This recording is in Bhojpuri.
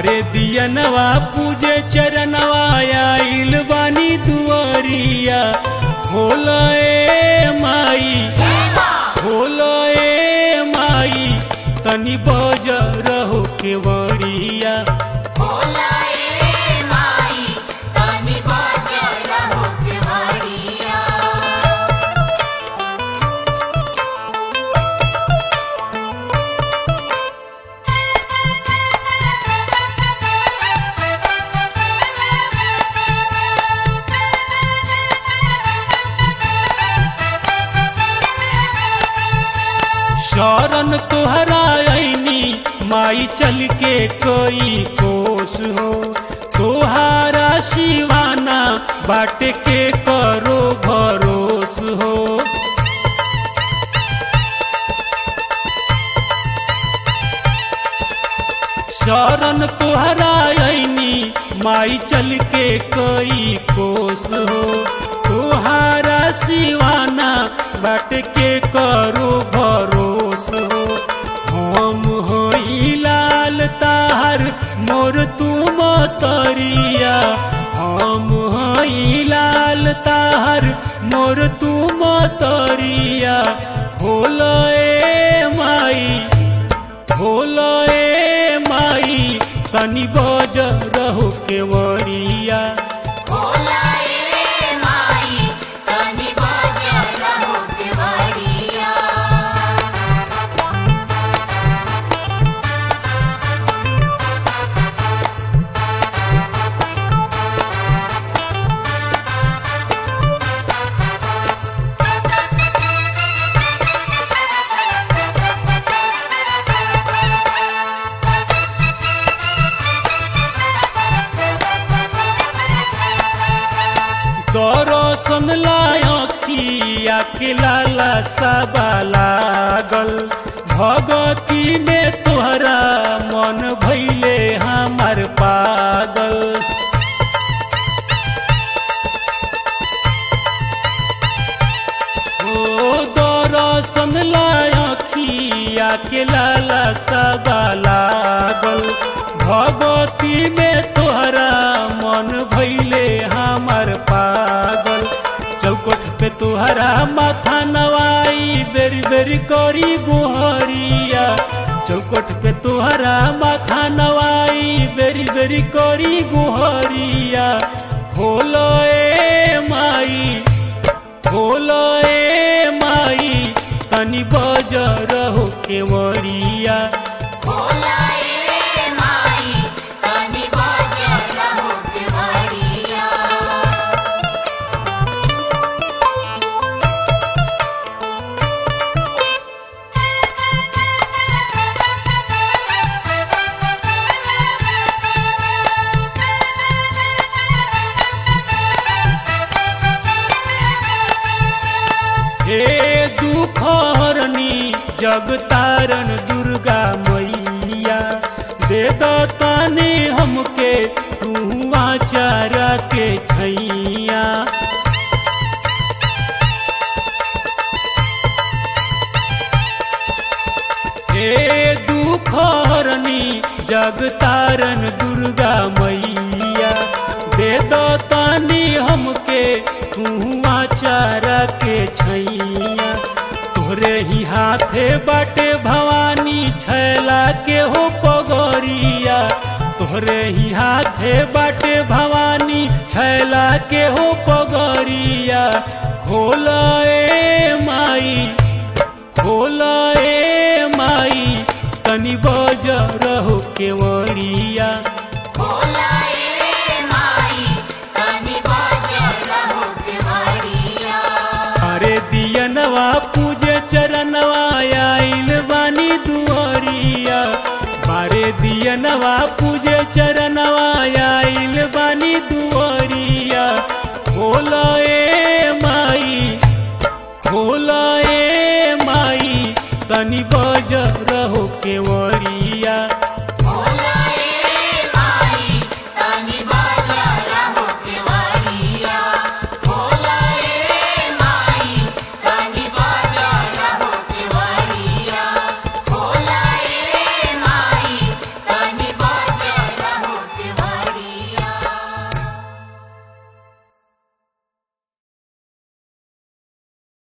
बारे दियनवा पूजे चरणवा आइल बानी दुआरिया खोलो ए माई खोलो ए माई तनी बज रहो केवड़िया शरण तुहरा आईनी माई चल के कोई कोस हो तुहारा शिवाना बाट के करो भरोस हो शरण तुहरा आईनी माई चल के कोई कोस हो तुहारा शिवाना बाट के करो भरोस हो हम होई लाल ताहर मोर तुम तरिया हम होई लाल ताहर मोर तुम तरिया खोलो ए माई तनी बज रहो केवड़िया दर्शन लायकिया के लाला सबा लागल भगती में तोहरा मन भैले हमार पागल ओ दर्शन लायकिया के लाला सबा लागल भगती में तोहरा मन भैले हमार पागल चौकट पे तोहरा माथा नवाई बेरी बेरी करी गुहरिया चौकट पे तोहरा माथा नवाई बेरी बेरी करी गुहरिया खोलो ए माई तनी बज रहो केवड़िया हे दुख हरनी जग तारण दुर्गा मैया दे दो ताने हमके तू आचारा के छैया हे दुख हरनी जग तारण दुर्गा मैया दे दो ताने हमके तू आचारा के छैया तोरे ही हाथे बाटे भवानी छैला के हो पगोरिया तोरे ही हाथे बाटे भवानी छैला के हो पगोरिया खोलो ए माई तनी बज रहो केवड़िया दियनवा पूजे चरणवा आइल बानी दुआरिया बारे दियनवा पूजे चरणवा आइल बानी दुआरिया खोलो ए माई तनी बज रहो केवड़िया।